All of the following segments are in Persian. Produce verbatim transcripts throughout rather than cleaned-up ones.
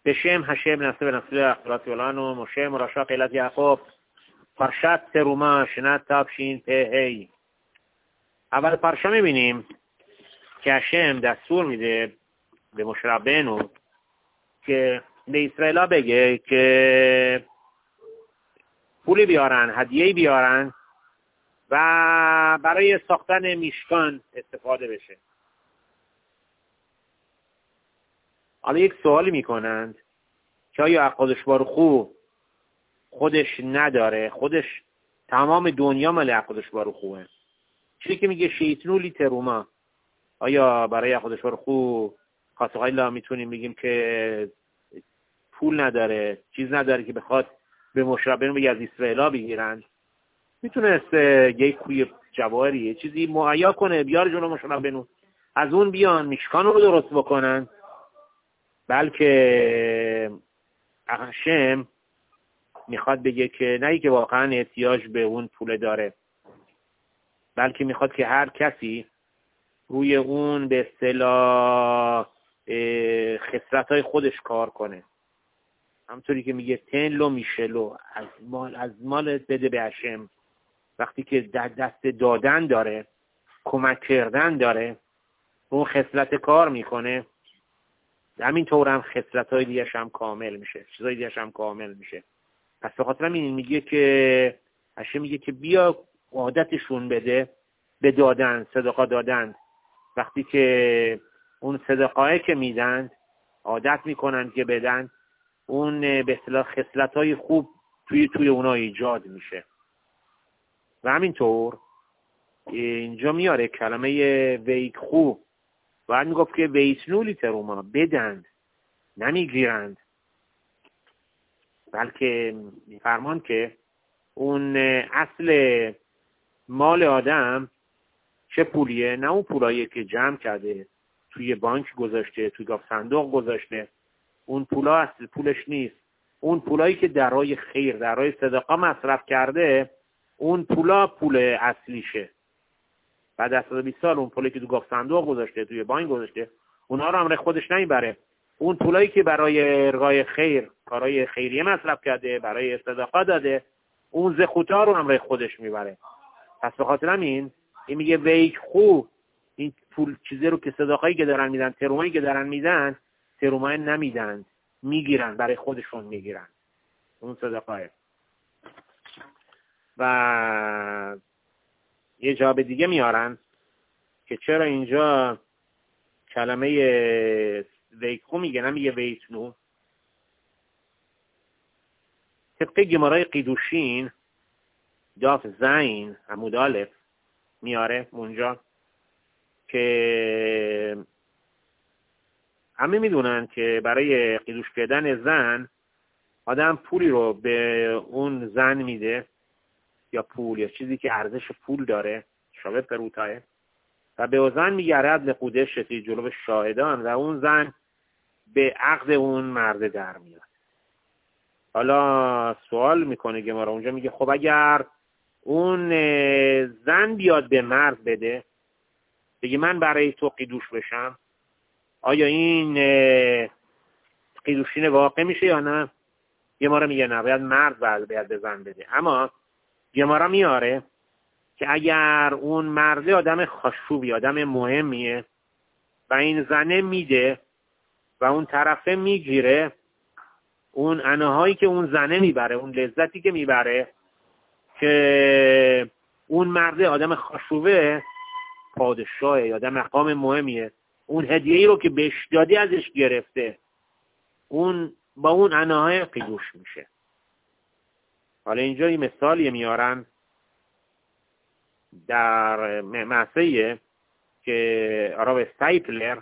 בשם השם נעשה ונצליח, תורתי עולנו, משה מרשע קהילת יעקב, פרשת תרומה, שנת תשפ"ה. אבל פרשה میبینیم که השם دستور میده به مشه ربנו که به اسرائیل بگه که پولی بیارن، هدیه‌ای بیارن و برای ساختن میشکان استفاده بشه. حالا یک سوالی میکنند که آیا قدش باروخو خودش نداره؟ خودش تمام دنیا مال قدش باروخوه. چیزی که میگه شیطنولی تروما، آیا برای قدش باروخو خاصقایلا میتونیم بگیم که پول نداره، چیز نداره که بخواد به مشربین بگه از اسرائیلا بگیرن؟ میتونست یک کوی جواهری یه چیزی معیا کنه بیار جلو مشربینو، از اون بیان میشکان رو درست بکنن. بلکه هشم میخواد بگه که نه که واقعا احتیاج به اون پول داره، بلکه میخواد که هر کسی روی اون به اصطلاح خسرت‌های خودش کار کنه. همطوری که میگه تنلو میشلو، از مال از مالت بده به هشم. وقتی که در دست دادن داره، کمک کردن داره، اون خصلت کار میکنه، همین طور هم خصلت‌های دیگه هم کامل میشه، چیزای دیگه هم کامل میشه. پس به خاطر همین میگه که هشم میگه که بیا عادتشون بده به دادن، صدقه دادن. وقتی که اون صدقه که میدن عادت میکنن که بدن، اون به اصطلاح خصلت‌های خوب توی توی اونها ایجاد میشه. و همینطور اینجا میاره کلمه ویکخو، باید میگفت که ویتنولی تروما، بدند نمیگیرند. بلکه فرمان که اون اصل مال آدم چه پولیه؟ نه اون پولایی که جمع کرده توی بانک گذاشته، توی گاف صندوق گذاشته، اون پولا اصل پولش نیست. اون پولایی که درای خیر، درای صدقه مصرف کرده، اون پولا پول اصلیشه. بعد از صد و بیست سال اون پولی که تو گاف صندوق گذاشته، توی بانک گذاشته، اونها رو هم خودش نمیبره. اون پولایی که برای ارغای خیر، کارهای خیریه مصرف کرده، برای صدقه داده، اون زخوتا رو هم خودش میبره. پس به خاطر همین این میگه ویک خو، این پول چیزی رو که صدقه‌ای که دارن میدن، ترومایی که دارن میدن، ترومای نمیدن، میگیرن، برای خودشون میگیرن اون صدقه. و یه جواب دیگه میارن که چرا اینجا کلمه ویکو میگه نمیگه ویتنو. طبق گمارای قیدوشین داف زین عمود الف میاره اونجا که همه میدونن که برای قیدوش کردن زن آدم پولی رو به اون زن میده، یا پول یا چیزی که ارزش پول داره، شابه پروتاه، و به زن میگرد نقودش شتی جلو شاهدان و اون زن به عقد اون مرد در میاد. حالا سوال میکنه گمارا اونجا، میگه خب اگر اون زن بیاد به مرد بده، بگه من برای تو قیدوش بشم، آیا این قیدوشین واقع میشه یا نه؟ گمارا میگه نه، باید مرد باید به زن بده. اما گمارا میاره که اگر اون مرد آدم خشوبی، آدم مهمیه و این زنه میده و اون طرفه میگیره، اون انهایی که اون زنه میبره، اون لذتی که میبره که اون مرد آدم خشوبه، پادشاه، آدم مقام مهمیه، اون هدیه‌ای رو که بهش دادی ازش گرفته، اون با اون انهای قیدوش میشه. حالا اینجا این مثالی میارن در معصیه که آراب استایپلر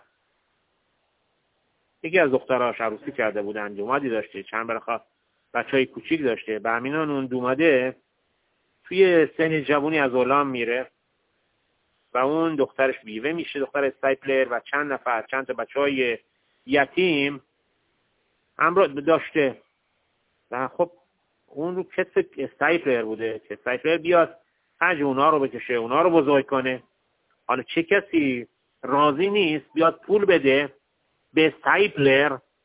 یکی از دختراش عروسی کرده بودن، دومادی داشته، چند برخواه بچه های کوچیک داشته، به همینان اون دوماده توی سن جوانی از اولام میره و اون دخترش بیوه میشه، دختر استایپلر، و چند نفر چند تا بچه های یتیم همراه داشته. و خب اون رو کتف استایپلر بوده که استایپلر بیاد حج اونا رو بکشه، اونا رو بزرگ کنه. حالا چه کسی راضی نیست بیاد پول بده به استایپلر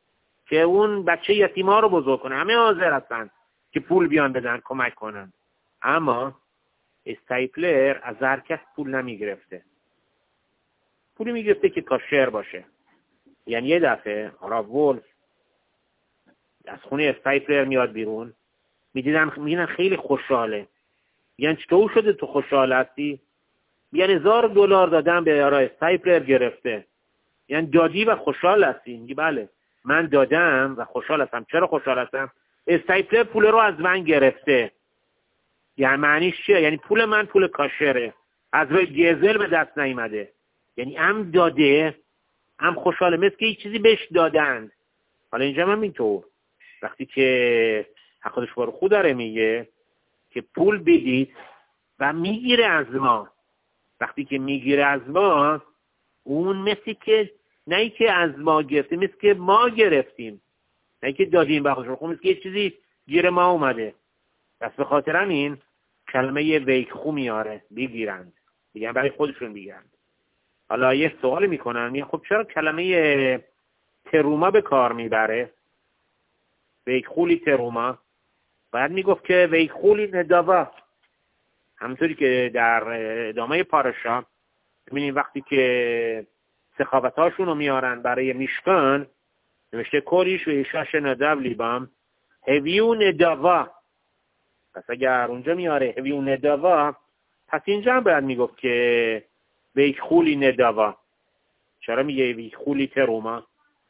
که اون بچه یتیما رو بزرگ کنه. همه حاضر هستن که پول بیان بدن کمک کنن، اما استایپلر از هر کس پول نمیگرفته. پولی میگرفته که کاشر باشه. یعنی یه دفعه راو ولف از خونه استایپلر میاد بیرون، میدیدن میدیدن خیلی خوشحاله. یعنی چطور شده تو خوشحال هستی؟ یعنی هزار دلار دادم به آقای استایپلر گرفته. یعنی دادی و خوشحال هستی؟ میگه بله من دادم و خوشحال هستم. چرا خوشحال هستم؟ استایپلر پول رو از من گرفته. یعنی معنیش چیه؟ یعنی پول من پول کاشره، از روی گزل به دست نیامده. یعنی هم داده هم خوشحاله، مثل که یک چیزی بهش دادند. حالا اینجا هم اینطور وقتی که حقیقتش بارو خود داره میگه که پول بدید و میگیره از ما. وقتی که میگیره از ما، اون مثل که نه ای که از ما گرفتیم، مثل که ما گرفتیم، نه ای که دادیم به خودش، مثل که یه چیزی گیر ما اومده. پس به خاطر همین کلمه ویکخو میاره، بگیرند، میگن برای خودشون بگیرند. حالا یه سوال میکنن، میگن خب چرا کلمه تروما به کار میبره؟ ویکخولی تروما. باید میگفت که ویکخولی نداوا. همونطوری که در ادامه پاراشا ببینیم وقتی که سخاوتاشون رو میارن برای میشکن، نوشته کوریش و ایشاش نداو لیبام هویو نداوا. پس اگر اونجا میاره هویو نداوا، پس اینجا هم باید میگفت که ویکخولی نداوا. چرا میگه ویکخولی تروما؟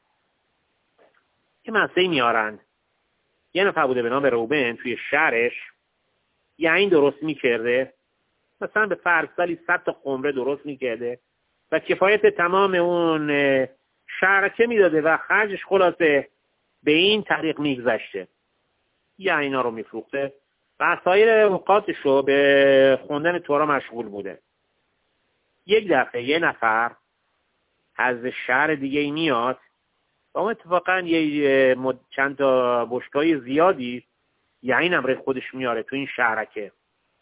یه مسئله میارن، یه نفر بوده به نام روبن توی شهرش یعنی درست میکرده، مثلا به فرض سالی صد تا خمره درست میکرده و کفایت تمام اون شهرکه میداده و خرجش خلاصه به این طریق میگذشته. یه اینا رو میفروخته و سایر اوقاتش رو به خوندن تورا مشغول بوده. یک دفعه یه نفر از شهر دیگه ای میاد و اون اتفاقا یه مد... چند تا بشکای زیادی یعنی نمره خودش میاره تو این شهرکه.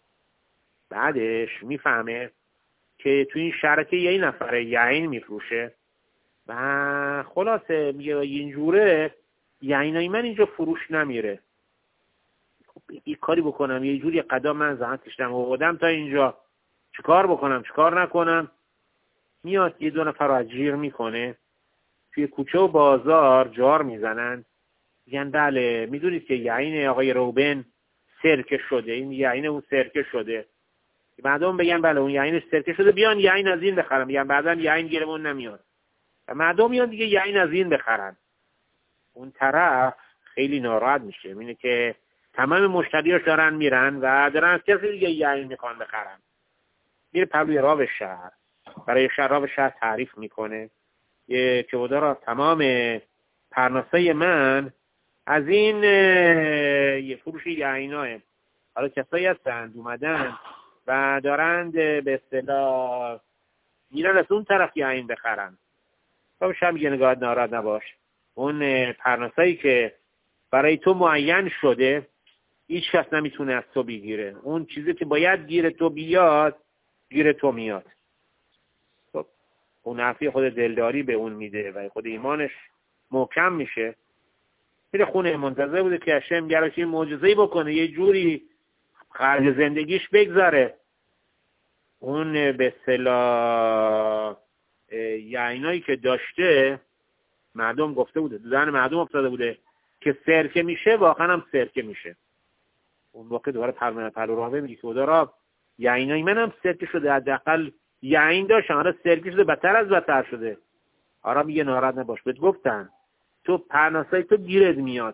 بعدش میفهمه که تو این شهرکه یه نفره یعین میفروشه و خلاصه میگه اینجوره یعینای من اینجا فروش نمیره. خب یه کاری بکنم، یه جوری قدم من زحمت کشیدم آوردم تا اینجا، چیکار بکنم چیکار نکنم؟ میاد یه دو نفر رو اجیر میکنه، توی کوچه و بازار جار میزنن، میگن بله میدونید که یعین آقای روبن سرکه شده، این یعین اون سرکه شده. مردم بگن بله اون یعینش سرکه شده، بیان یعین از این بخرن. میگن بعدا یعین گیرمون نمیاد و مردم میان دیگه یعین از این بخرن. اون طرف خیلی ناراحت میشه، اینه که تمام مشتریاش دارن میرن و دارن از کسی دیگه یعین میخوان بخرن. میره پلوی راو شهر، برای شهر راو شهر تعریف میکنه که چودارا تمام پرناسای من از این یه فروش یعیناه. حالا کسایی هستند اومدن و دارند به اصطلاح میرن از اون طرف یعین بخرن. خب شما میگه نگاه ناراحت نباش، اون پرناسایی که برای تو معین شده هیچ کس نمیتونه از تو بگیره. اون چیزی که باید گیر تو بیاد گیر تو میاد. خب اون عفی خود دلداری به اون میده و خود ایمانش محکم میشه. میره خونه، منتظر بوده که هشم گراش این معجزه‌ای بکنه، یه جوری خرج زندگیش بگذاره. اون به اصطلاح یعنایی که داشته مردم گفته بوده، دادن مردم افتاده بوده که سرکه میشه، واقعا هم سرکه میشه. اون موقع دوباره پرمنه پلو راهبه میگه که خدا یعنای منم سرکه شده، حداقل یعین داشت، حالا سرکه شده، بدتر از بدتر شده. آرا میگه ناراحت نباش، بهت گفتن تو پرناسای تو گیرت میاد.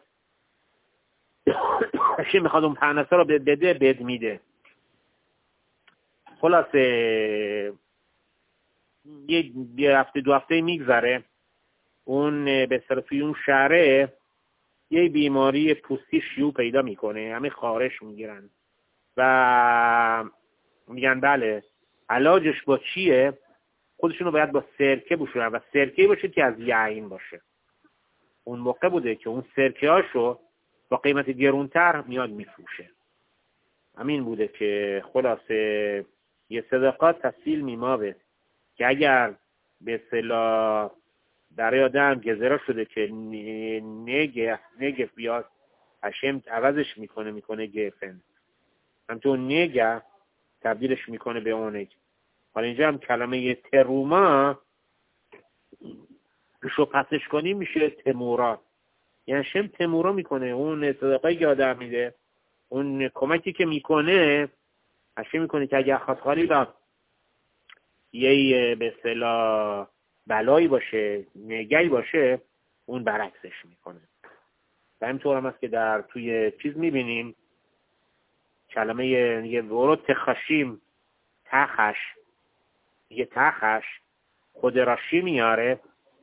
اشی میخواد اون پرناسا رو بده، بد میده. خلاصه یه هفته دو هفته میگذره، اون به صرفی اون شهره یه بیماری پوستی شیوع پیدا میکنه، همه خارش میگیرن و میگن بله علاجش با چیه؟ خودشونو باید با سرکه بشورن و سرکه باشه که از یعین باشه. اون موقع بوده که اون سرکه هاشو با قیمت گرونتر میاد میفروشه. همین بوده که خلاصه یه صداقات تفصیل میماوه که اگر به اصطلاح برای آدم گذرا شده که نگه نگه بیاد، هشم عوضش میکنه میکنه گفن. همچون نگه تبدیلش میکنه به اونگ. حالا اینجا هم کلمه تروما شو پسش کنی میشه تمورا. یعنی شم تمورا میکنه، اون صدقایی که آدم میده، اون کمکی که میکنه هشم میکنه که اگه خواستخاری با یه به اصطلاح بلایی باشه، نگهی باشه، اون برعکسش میکنه. و همینطور هم هست که در توی چیز میبینیم کلمه یه ورود تخشیم تخش، یه تخش خود راشی میاره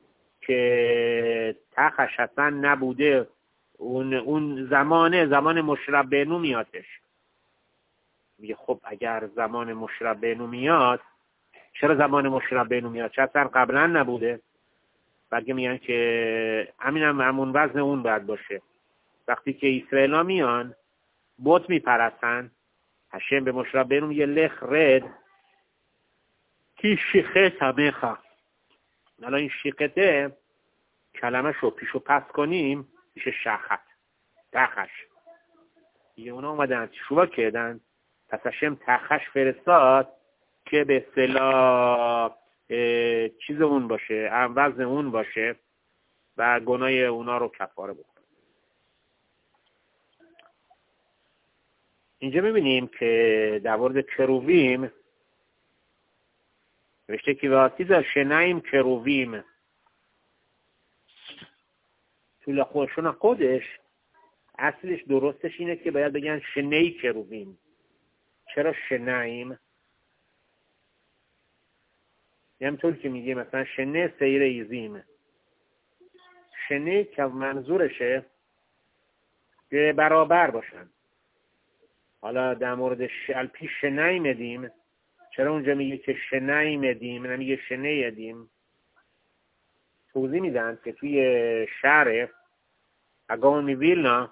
که تخش اصلا نبوده، اون اون زمانه زمان مشرب بینو میادش. میگه خب اگر زمان مشرب بینو میاد، چرا زمان مشرب بینو میاد؟ چرا اصلا قبلا نبوده؟ بلکه میگن که همین هم همون وزن اون باید باشه. وقتی که اسرائیل ها میان بت میپرستن، هشم به مشرب بینو میگه لخ رد کی شیخه تمیخه. حالا این شیخته کلمه شو پیشو پس کنیم میشه شخت تخش. یه اونا اومدن شوبا کردن، پس هشم تخش فرستاد که به اصطلاح چیز اون باشه، وزن اون باشه و گناه اونا رو کفاره بکنه. اینجا میبینیم که در مورد کروبیم نوشته که واسی در شنایم کروبیم. تو خودشون خودش اصلش درستش اینه که باید بگن شنی کروبیم. چرا شنایم؟ همطور که میگه مثلا شنه سیر ایزیم، شنه که منظورشه که برابر باشن. حالا در مورد الپی شنه میدیم، چرا اونجا میگه که شنه میدیم نمیگه شنه یدیم؟ توضیح میدن که توی شهر اگاون ویلنا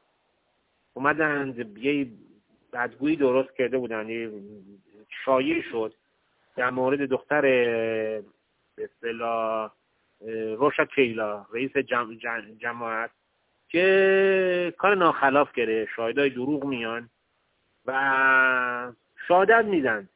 اومدن یه بدگویی درست کرده بودن، یه شایع شد در مورد دختر به اصطلاح روشا کیلا رئیس جم... جم... جماعت که کار ناخلاف کرده. شاهدای دروغ میان و شهادت میدن.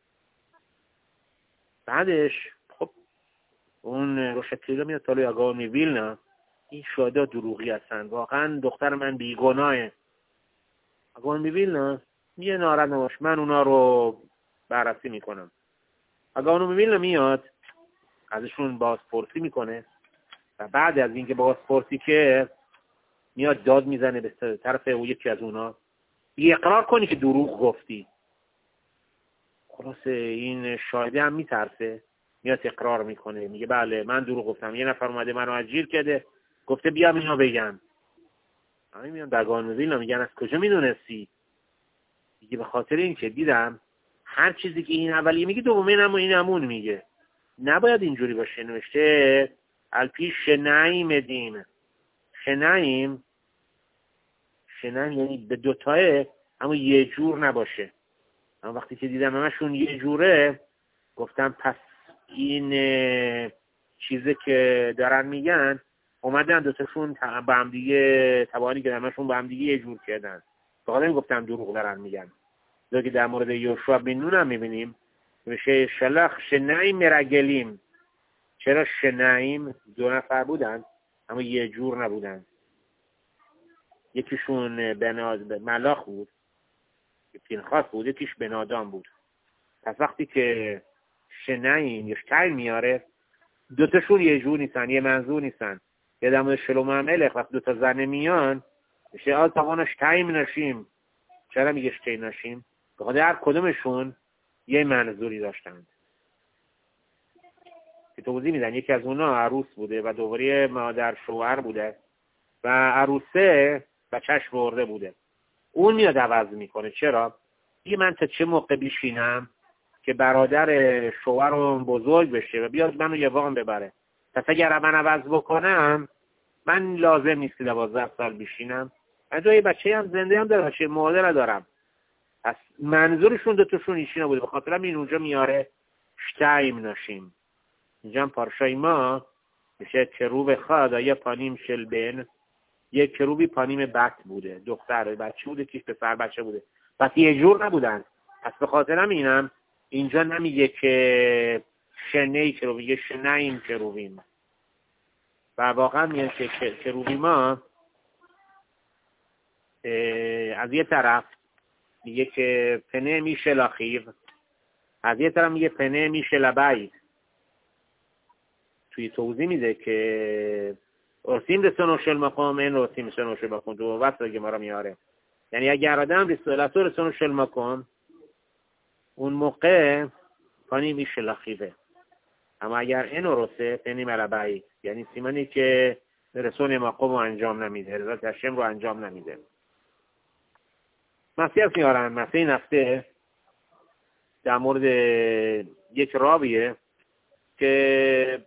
بعدش خب اون روشا کیلا میاد تالوی آگاه میویل نه این شهادا دروغی هستن، واقعا دختر من بیگناهه. آگاه میویل نه میگه ناراحت نباش، من اونا رو بررسی میکنم. اگه اونو میبینه میاد ازشون بازپرسی میکنه و بعد از اینکه بازپرسی که میاد داد میزنه به طرف او یکی از اونا، یه اقرار کنی که دروغ گفتی. خلاص این شاهده هم میترسه، میاد اقرار میکنه، میگه بله من دروغ گفتم، یه نفر اومده منو اجیر کرده گفته بیام اینو بگم. همین میان در قانونی میگن از کجا میدونستی؟ میگه به خاطر این که دیدم هر چیزی که این اولیه میگه دومین هم و این همون میگه. نباید اینجوری باشه. نوشته الپی شنایم ادیم. شنایم شنایم یعنی به دوتاه اما یه جور نباشه. اما وقتی که دیدم همشون یه جوره گفتم پس این چیزی که دارن میگن اومدن دوتاشون با هم دیگه توانی که همشون با هم دیگه یه جور کردن. فقط این گفتم دروغ دارن میگن. که در مورد یوشوا بن نون هم میبینیم میشه شلخ شنایم مرگلیم. چرا شنایم؟ دو نفر بودن اما یه جور نبودن. یکیشون بناد ملاخ بود، پینخاس بود، یکیش بنادام بود. پس وقتی که شنایم یه شتایل میاره دوتاشون یه جور نیستن، یه منظور نیستن. یه در مورد شلوم ملک وقتی دوتا زنه میان میشه آل تاوانا شتایم نشیم. چرا میگه شتایم نشیم؟ بخاطر هر کدومشون یه منظوری داشتند که توضیح میدن. یکی از اونا عروس بوده و دوباره مادر شوهر بوده و عروسه بچهش برده بوده. اون میاد عوض میکنه. چرا؟ دیگه من تا چه موقع بیشینم که برادر شوهرم بزرگ بشه و بیاد منو یه وام ببره؟ پس اگر من عوض بکنم من لازم نیست که دوازده سال بیشینم. من دوی بچه هم زنده هم دارم، بچه مادر دارم. پس منظورشون دوتاشون ایشی نبوده. به خاطر این اونجا میاره شتایم نشیم. اینجا هم پارشای ما میشه کروب خدا یا پانیم شل بن، یک کروبی پانیم بط بوده، دختر بچه بوده که پسر بچه بوده، پس یه جور نبودن. پس به خاطر اینم اینجا نمیگه که شنه کروب، میگه شنیم کروبیم. و واقعا میگه که کروبیما از یه طرف میگه که پنه میشه لاخیو، از یه طرف میگه پنه میشه لبعید. توی توضیح میده که ارسیم رسانو شل مقام این ارسیم رسانو شل مقام دو وقت دیگه ما رو میاره. یعنی اگر آدم رسالتو رسانو شل مقام اون موقع پانی میشه لاخیوه، اما اگر این رسه پنی لبعید، یعنی سیمانی که رسون مقام رو انجام نمیده، رضا تشم رو انجام نمیده. مسیح هست میارن. مسیح نفته در مورد یک راویه که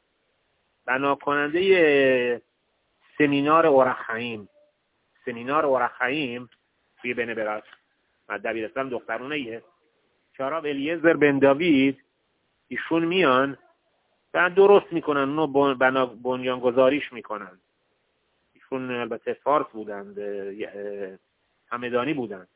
بنا کننده سمینار اورخایم، سمینار اورخایم توی بین برات و دبیرستان دخترونه یه شراب الیعزر بن داوید، ایشون میان و درست میکنن، اونو بنا بنیان گذاریش میکنن. ایشون البته فارس بودند، همدانی بودند.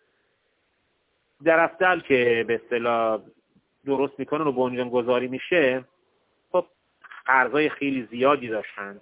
در افتل که به اصطلاح درست میکنن و بنیان گذاری میشه، خب قرضای خیلی زیادی داشتند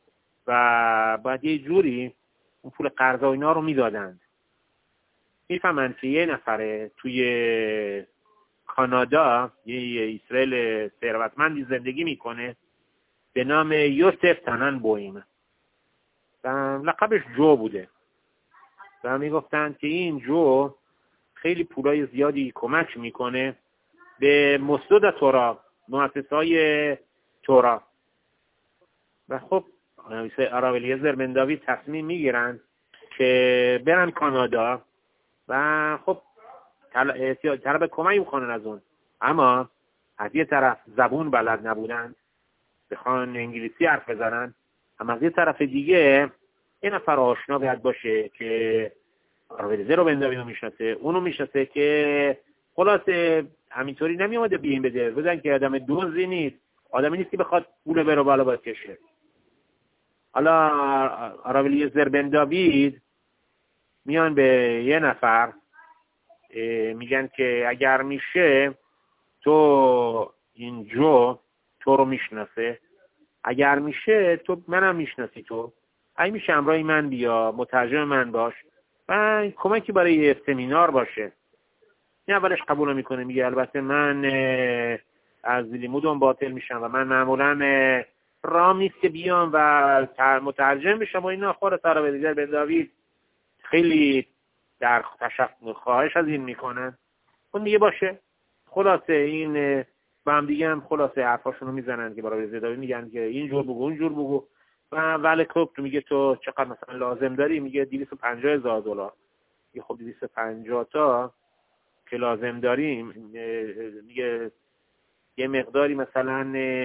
و باید یه جوری اون پول قرضا اینا رو میدادند. میفهمند که یه نفره توی کانادا، یه اسرائیل ثروتمندی زندگی میکنه به نام یوسف تنن بویم و لقبش جو بوده و میگفتند که این جو خیلی پولای زیادی کمک میکنه به مسجد تورا، مؤسسه‌های تورا. و خب راب الیعزر بن داوید تصمیم میگیرن که برن کانادا و خب طلب کمک میکنن از اون، اما از یه طرف زبون بلد نبودن، بخوان انگلیسی حرف بزنن، اما از یه طرف دیگه یه نفر آشنا باید باشه که راب الیعزر بن داوید رو میشناسه، اونو میشناسه که خلاصه همینطوری نمیومده بیین بده بودن که آدم دوزی نیست، آدمی نیست که بخواد پول بره بالا باید کشه. حالا راب الیعزر بن داوید میان به یه نفر میگن که اگر میشه تو این جو تو رو میشناسه، اگر میشه تو منم میشناسی، تو اگه میشه همراه من بیا، مترجم من باش و کمکی برای یه سمینار باشه. این اولش قبول میکنه، میگه البته من از لیمودم باطل میشم و من معمولا رام نیست که بیام و مترجم بشم و اینا. خود راب الیعزر بن داوید خیلی در تشکر خواهش از این میکنن. اون دیگه باشه. خلاصه این با هم دیگه هم خلاصه حرفاشونو میزنن که برای زداوی میگن که اینجور بگو اونجور بگو و ولی خب تو میگه تو چقدر مثلا لازم داری؟ میگه دویست و پنجاه هزار دلار. میگه خب دویست و پنجاه تا که لازم داریم، میگه یه مقداری مثلا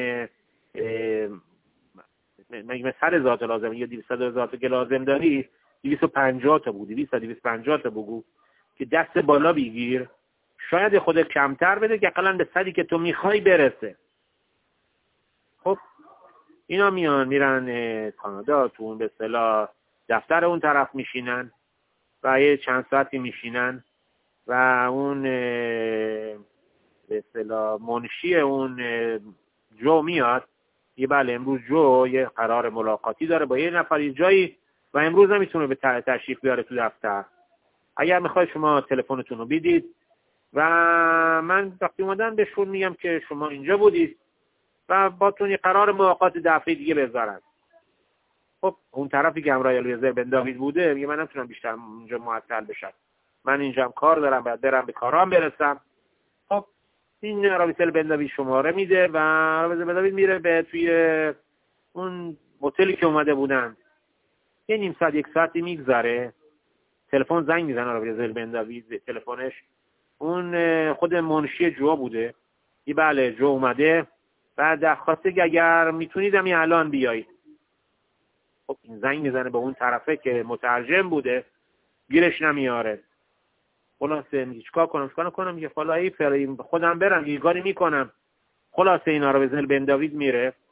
میگه صد هزار تا لازم، میگه دویست هزار تا که لازم داری دویست و پنجاه تا بود، دویست تا دویست و پنجاه تا بگو که دست بالا بگیر، شاید خودت کمتر بده که اقلا به صدی که تو میخوای برسه. خب اینا میان میرن کانادا، تو اون به اصطلاح دفتر اون طرف میشینن و یه چند ساعتی میشینن و اون به اصطلاح منشی اون جو میاد، یه بله امروز جو یه قرار ملاقاتی داره با یه نفر یه جایی و امروز نمیتونه به تشریف بیاره تو دفتر. اگر میخواید شما تلفنتون رو بدید و من وقتی اومدن بهشون میگم که شما اینجا بودید و باتون یه قرار ملاقات دفعه دیگه بذارن. خب اون طرفی که همراه الیعزر بن داوید بوده میگه من نمیتونم بیشتر اونجا معطل بشم، من اینجا هم کار دارم، باید برم به کارام برسم. خب این راب الیعزر بن داوید شماره میده و راب الیعزر بن داوید میره به توی اون هتلی که اومده بودن. یه نیم ساعت یک ساعتی میگذره، تلفن زنگ میزنه راب الیعزر بن داوید، تلفنش اون خود منشی جو بوده. یه بله جو اومده و درخواسته که اگر میتونید همین الان بیایید. خب این زنگ میزنه به اون طرفه که مترجم بوده، گیرش نمیاره. خلاصه میگه چیکار کنم چیکار کنم؟ میگه حالا ای فریم خودم برم یه کاری میکنم. خلاصه اینا رو به زل بن داوید میره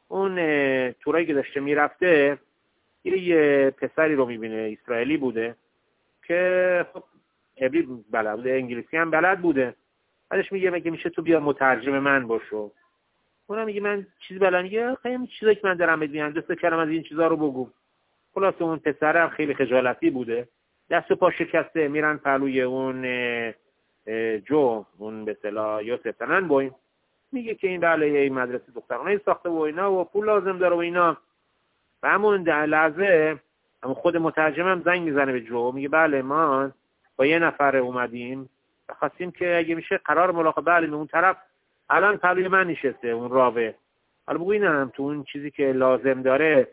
اون تورایی که داشته میرفته یه پسری رو میبینه، اسرائیلی بوده که خب عبری بلد بوده، انگلیسی هم بلد بوده. بعدش میگه مگه میشه تو بیا مترجم من باشو؟ اونم میگه من چیزی بلد، میگه خیلی چیزایی که من دارم میگم دست کلم از این چیزا رو بگو. خلاص اون پسرم خیلی خجالتی بوده، دست و پا شکسته، میرن پلوی اون جو، اون به اصطلاح یوسف تننبویم، میگه که این بله این مدرسه دخترانه ساخته و اینا و پول لازم داره و اینا. و همون در لحظه همون خود مترجمم زنگ میزنه به جو، میگه بله ما با یه نفر اومدیم و خواستیم که اگه میشه قرار ملاقات، بله اون طرف الان پلوی من نشسته اون راوه، حالا بگو اینم تو اون چیزی که لازم داره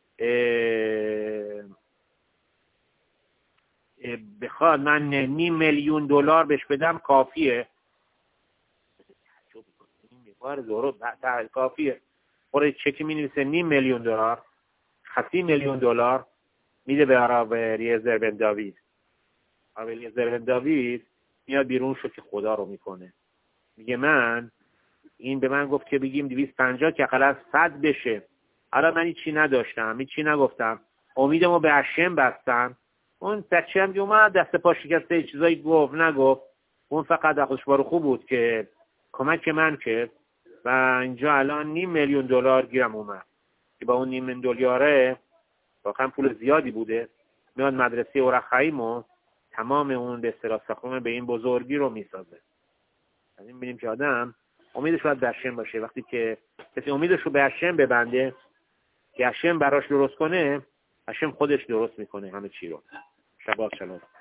بخواد من نیم میلیون دلار بهش بدم کافیه؟ بار زورو کافیه. خوره چکی می نویسه نیم میلیون دلار، خصی میلیون دلار میده به آراو ریزر بن داوید. آراو ریزر بن داوید میاد بیرون شو که خدا رو میکنه، میگه من این به من گفت که بگیم دویست و پنجاه که اقل صد بشه. حالا من هیچی نداشتم، هیچی نگفتم، امیدمو به هشم بستم. اون بچه هم که اومد دست پا شکسته چیزایی گفت نگفت، اون فقط خودش بارو خوب بود که کمک من کرد و اینجا الان نیم میلیون دلار گیرم اومد که با اون نیم میلیون دلاره واقعا پول زیادی بوده. میاد مدرسه اورخایم و تمام اون به اصطلاح ساختمان به این بزرگی رو میسازه. از این ببینیم که آدم امیدش باید به هشم باشه. وقتی که کسی امیدش رو به هشم ببنده که هشم براش درست کنه، هشم خودش درست میکنه همه چی رو. شبات شلوم.